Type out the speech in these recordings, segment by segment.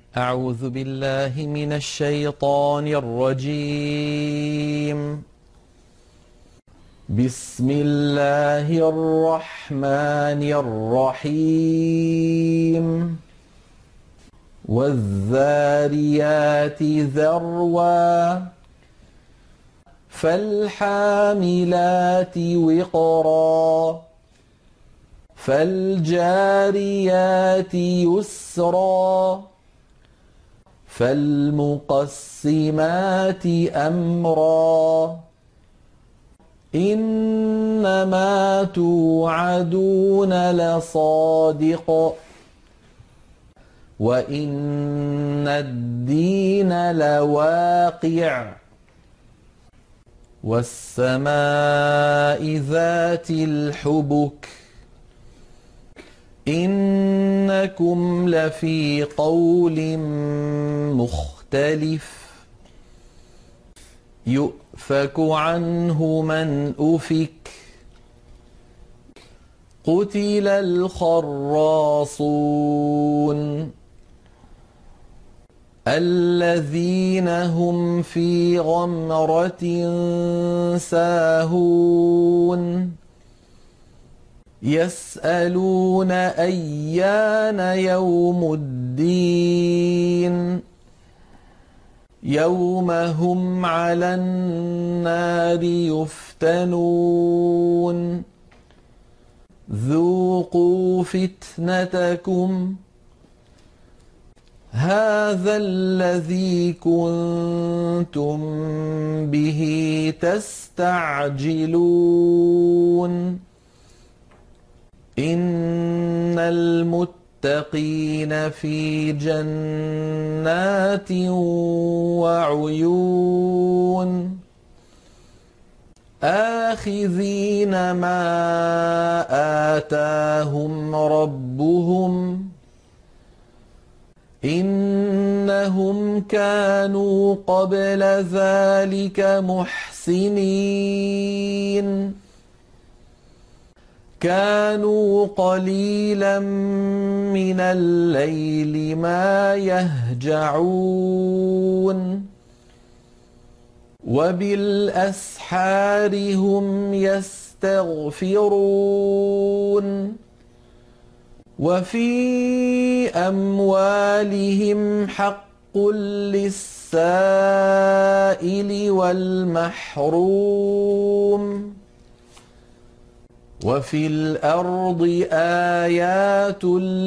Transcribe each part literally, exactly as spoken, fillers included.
أعوذ بالله من الشيطان الرجيم. بسم الله الرحمن الرحيم. والذاريات ذروا فالحاملات وقرا فالجاريات يسرا فالمقسمات أمرا إنما توعدون لصادق وإن الدين لواقع والسماء ذات الحبك إنكم لفي قول مختلف يؤفك عنه من أفك قتل الخراصون الذين هم في غمرة ساهون يسألون أيان يوم الدين يوم هم على النار يفتنون ذوقوا فتنتكم هذا الذي كنتم به تستعجلون إن المتقين في جنات وعيون آخذين ما آتاهم ربهم إنهم كانوا قبل ذلك محسنين كانوا قليلا من الليل ما يهجعون وبالأسحار هم يستغفرون وفي أموالهم حق للسائل والمحروم وفي الأرض آيات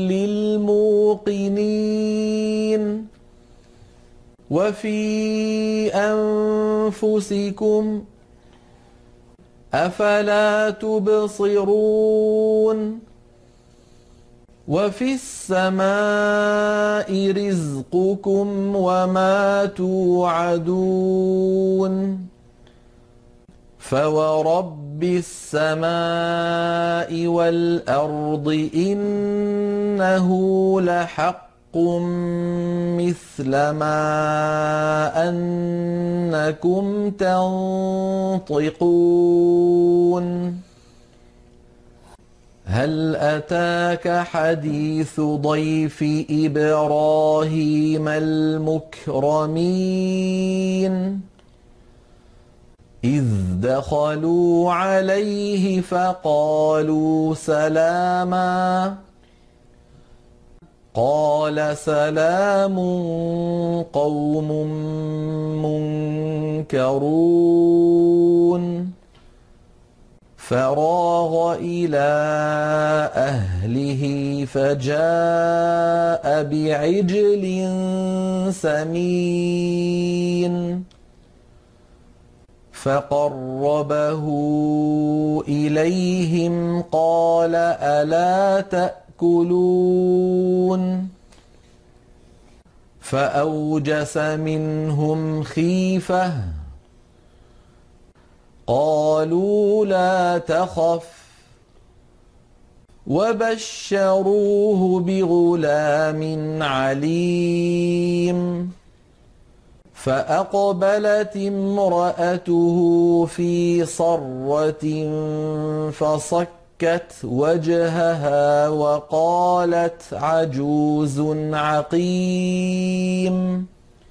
للموقنين وفي أنفسكم أفلا تبصرون وفي السماء رزقكم وما توعدون فورب السماء والأرض إنه لحق مثل ما أنكم تنطقون هل أتاك حديث ضيف إبراهيم المكرمين إذ دخلوا عليه فقالوا سلاما قال سلام قوم منكرون فراغ إلى أهله فجاء بعجل سمين فقربه إليهم قال ألا تأكلون فأوجس منهم خيفة قالوا لا تخف وبشروه بغلام عليم فأقبلت امرأته في صرة فصكت فَصَكَّتْ وَجْهَهَا وَقَالَتْ عَجُوزٌ عَقِيمٌ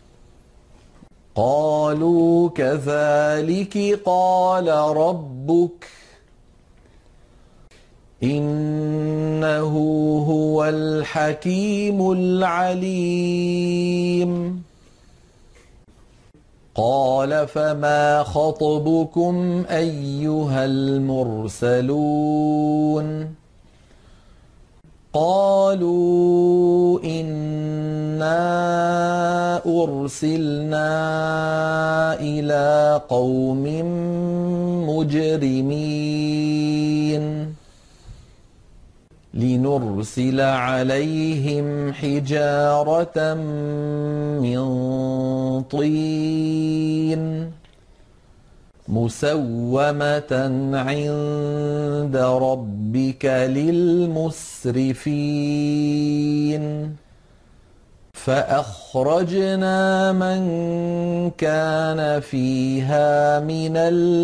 قَالُوا كَذَلِكِ قَالَ رَبُّكِ إِنَّهُ هُوَ الْحَكِيمُ الْعَلِيمُ قَالَ فَمَا خَطْبُكُمْ أَيُّهَا الْمُرْسَلُونَ قَالُوا إِنَّا أُرْسِلْنَا إِلَىٰ قَوْمٍ مُجْرِمِينَ لِنُرْسِلَ عَلَيْهِمْ حِجَارَةً مِّن طِينٍ مُّسَوَّمَةً عِندَ رَبِّكَ لِلْمُسْرِفِينَ فَأَخْرَجْنَا مَن كَانَ فِيهَا مِنَ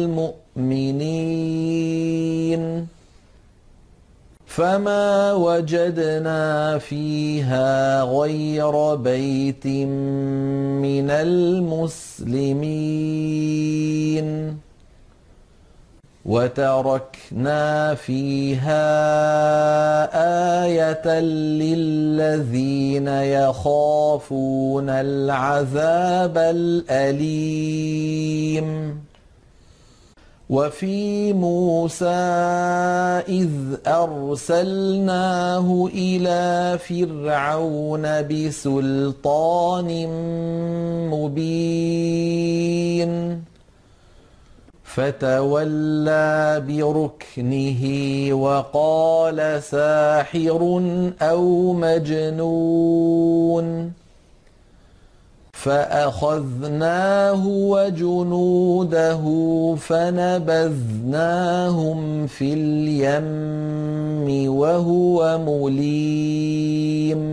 الْمُؤْمِنِينَ فَمَا وَجَدْنَا فِيهَا غَيْرَ بَيْتٍ مِّنَ الْمُسْلِمِينَ وَتَرَكْنَا فِيهَا آيَةً لِّلَّذِينَ يَخَافُونَ الْعَذَابَ الْأَلِيمَ وَفِي مُوسَىٰ إِذْ أَرْسَلْنَاهُ إِلَىٰ فِرْعَوْنَ بِسُلْطَانٍ مُّبِينٍ فَتَوَلَّىٰ بِرُكْنِهِ وَقَالَ سَاحِرٌ أَوْ مَجْنُونٌ فَأَخَذْنَاهُ وَجُنُودَهُ فَنَبَذْنَاهُمْ فِي الْيَمِّ وَهُوَ مُلِيمٌ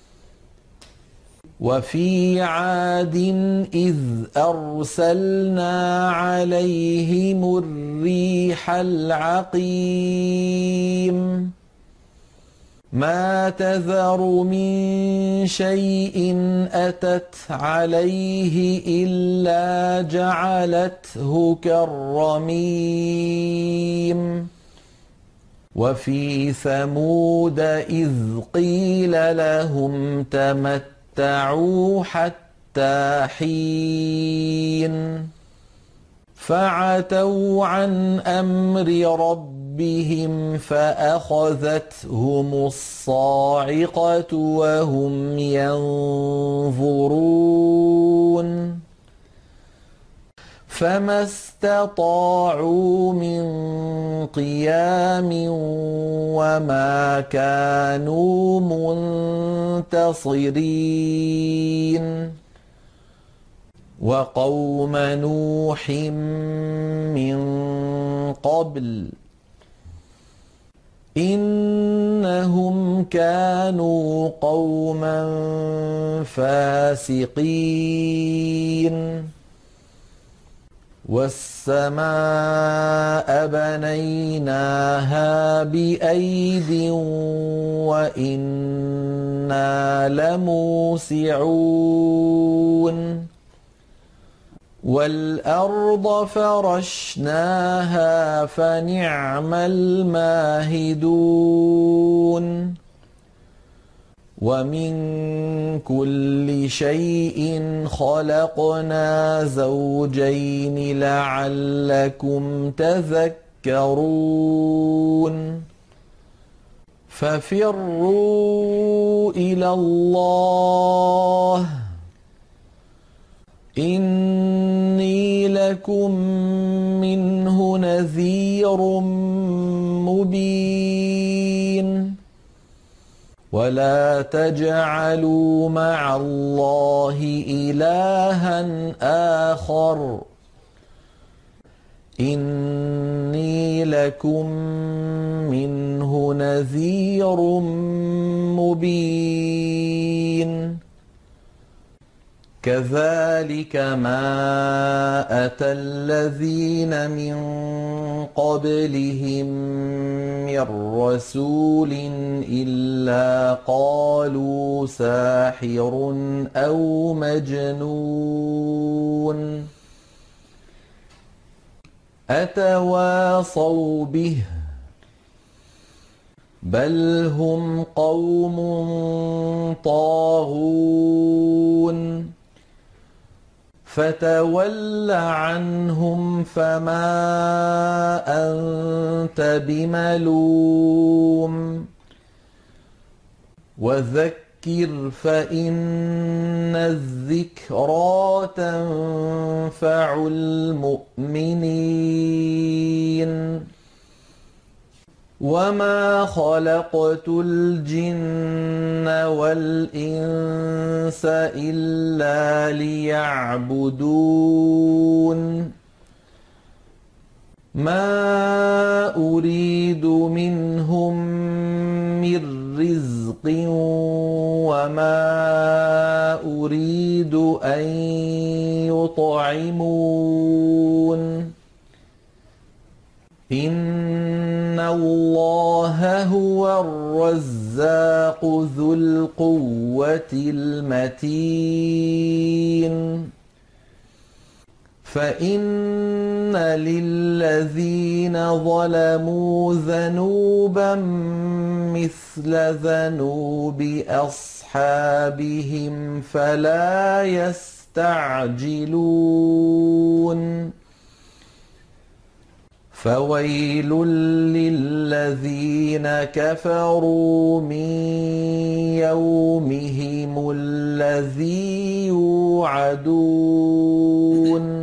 وَفِي عَادٍ إِذْ أَرْسَلْنَا عَلَيْهِمُ الرِّيحَ الْعَقِيمَ مَا تَذَرُ مِن شَيْءٍ أَتَتْ عَلَيْهِ إِلَّا جَعَلَتْهُ كَالرَّمِيمِ وَفِي ثَمُودَ إِذْ قِيلَ لَهُمْ تَمَتَّعُوا حَتَّىٰ حِينٍ فَعَتَوْا عَنْ أَمْرِ رَبِّهِمْ فَأَخَذَتْهُمُ الصَّاعِقَةُ وَهُمْ يَنظُرُونَ فَمَا اسْتَطَاعُوا مِن قِيَامٍ وَمَا كَانُوا مُنتَصِرِينَ وَقَوْمَ نُوحٍ مِّن قَبْلُ إِنَّهُمْ كَانُوا قَوْمًا فَاسِقِينَ وَالسَّمَاءَ بَنَيْنَاهَا بِأَيْدٍ وَإِنَّا لَمُوسِعُونَ وَالْأَرْضَ فَرَشْنَاهَا فَنِعْمَ الْمَاهِدُونَ وَمِن كُلِّ شَيْءٍ خَلَقْنَا زَوْجَيْنِ لَعَلَّكُمْ تَذَكَّرُونَ فَفِرُّوا إِلَى اللَّهِ إِنِّي لَكُم مِّنْهُ نَذِيرٌ مُّبِينٌ وَلَا تَجْعَلُوا مَعَ اللَّهِ إِلَٰهًا آخَرَ إِنِّي لَكُم مِّنْهُ نَذِيرٌ مُّبِينٌ كذلك ما أتى الذين من قبلهم من رسول إلا قالوا ساحر أو مجنون أتواصوا به بل هم قوم طاغون فتول عنهم فما أنت بملوم وذكر فإن الذكرى تنفع المؤمنين وما خلقت الجن والإنس إلا ليعبدون ما أريد منهم من رزق وما أريد أن يطعمون إن الله هو الرزاق ذو القوة المتين فإن للذين ظلموا ذنوبا مثل ذنوب أصحابهم فلا يستعجلون فويل للذين كفروا من يومهم الذي يوعدون